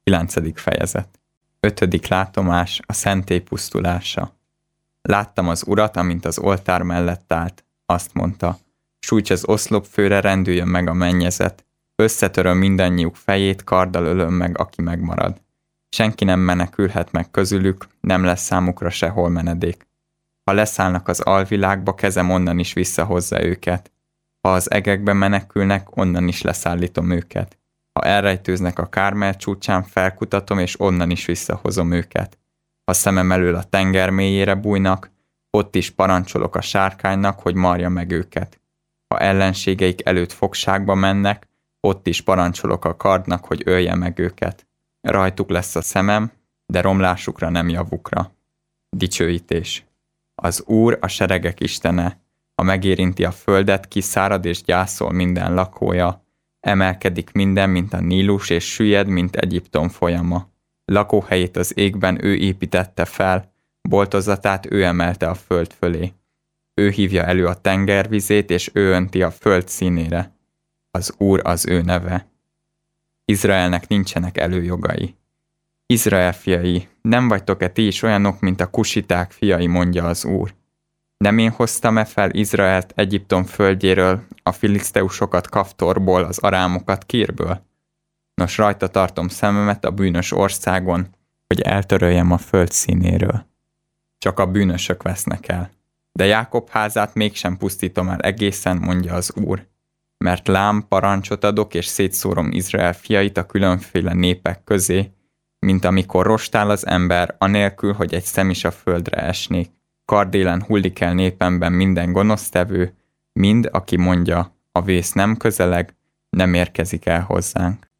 9. fejezet. 5. látomás, a szentély pusztulása. Láttam az Urat, amint az oltár mellett állt. Azt mondta, sújts az oszlopfőre, rendüljön meg a mennyezet. Összetöröm mindannyiuk fejét, karddal ölöm meg, aki megmarad. Senki nem menekülhet meg közülük, nem lesz számukra sehol menedék. Ha leszállnak az alvilágba, kezem onnan is visszahozza őket. Ha az egekbe menekülnek, onnan is leszállítom őket. Ha elrejtőznek a Kármel csúcsán, felkutatom, és onnan is visszahozom őket. Ha szemem elől a tenger mélyére bújnak, ott is parancsolok a sárkánynak, hogy marja meg őket. Ha ellenségeik előtt fogságba mennek, ott is parancsolok a kardnak, hogy ölje meg őket. Rajtuk lesz a szemem, de romlásukra nem javukra. Dicsőítés. Az Úr a seregek istene, ha megérinti a földet, kiszárad és gyászol minden lakója. Emelkedik minden, mint a Nílus, és süllyed, mint Egyiptom folyama. Lakóhelyét az égben ő építette fel, boltozatát ő emelte a föld fölé. Ő hívja elő a tenger vizét, és ő önti a föld színére. Az Úr az ő neve. Izraelnek nincsenek előjogai. Izrael fiai, nem vagytok-e ti is olyanok, mint a kusiták fiai, mondja az Úr. Nem én hoztam-e fel Izraelt Egyiptom földjéről, a filiszteusokat Kaftorból, az arámokat Kírből? Nos, rajta tartom szememet a bűnös országon, hogy eltöröljem a föld színéről. Csak a bűnösök vesznek el. De Jákob házát mégsem pusztítom el egészen, mondja az Úr. Mert lám parancsot adok, és szétszórom Izrael fiait a különféle népek közé, mint amikor rostál az ember, anélkül, hogy egy szem is a földre esnék. Kardélen hullik el népemben minden gonosztevő, mind, aki mondja, a vész nem közeleg, nem érkezik el hozzánk.